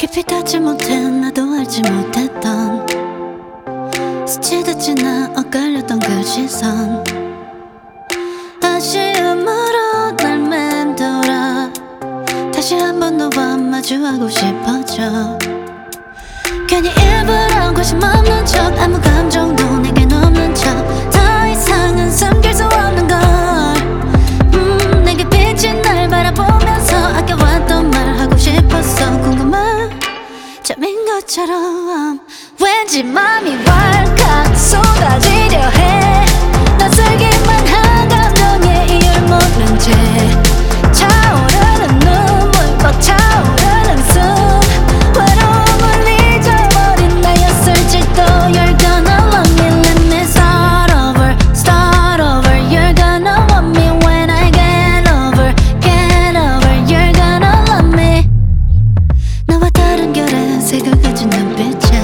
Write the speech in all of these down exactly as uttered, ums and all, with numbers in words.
깊이 닿지 못해 나도 알지 못했던 스치듯 지나 엇갈렸던 그 시선 아쉬움으로 날 맴돌아 다시 한번 너와 마주하고 싶어져 괜히 일부러 관심 없는 척 아무 감정도 내겐 없는 척 더 이상은 숨길 수 없는 걸 음, 내게 비친 날 바라보면서 아껴왔던 말 하고 싶었어 궁금한 잠인 것처럼 왠지 맘이 왈칵 쏟아지려 해 낯설기만 한 감정에 이유를 모른 채 차오르는 눈물 꽉 차오르는 숨 외로움을 잊어버린 나였을지도 You're gonna love me let me start over start over You're gonna want me when I get over get over You're gonna love me 나와 다른 결의 색을 가진 눈빛에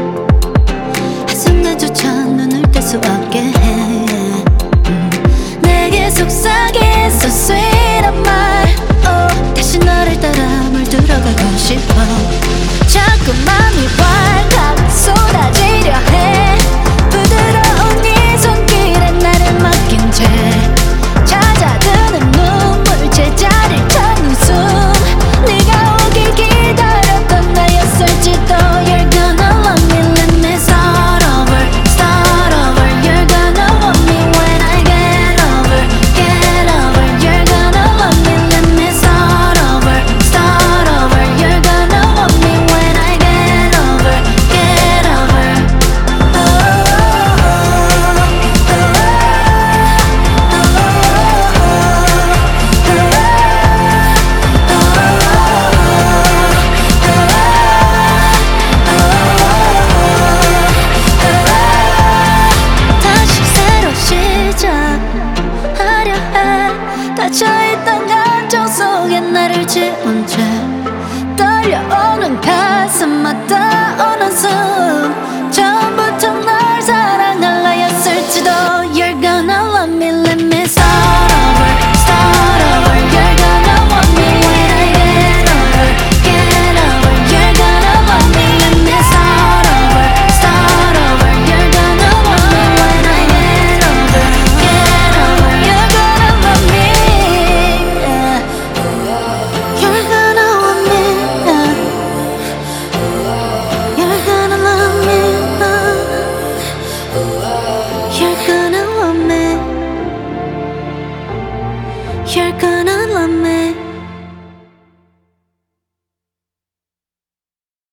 한순간조차 눈을 뗄 수 없게 해 음. 내게 속삭인 so sweet한 말 oh. 다시 너를 따라 물들어가고 싶어 자꾸 맘이 왈칵 쏟아지려 해 부드러운 네 손길에 나를 맡긴 채 찾아드는 눈물 제자리를 찾는 숨 네가 오길 기다렸던 나였을지도 You're gonna love me let me start over start over You're gonna want me when I get over get over You're gonna love me let me start over start over You're gonna want me when I get over get over oh, oh, 다시 새로 시작하려 해 닫혀있던 감정 속에 나를 지운 채 떨려오는 가슴 맞닿아오는 숨 처음부터 널 사랑할 나였을지도 You're gonna love me let me start over start over You're gonna want me when I get over get over You're gonna love me let me start over start over You're gonna want me when I get over get over You're gonna love me yeah. You're gonna want me yeah. You're gonna love me uh. You're gonna want me You're gonna love me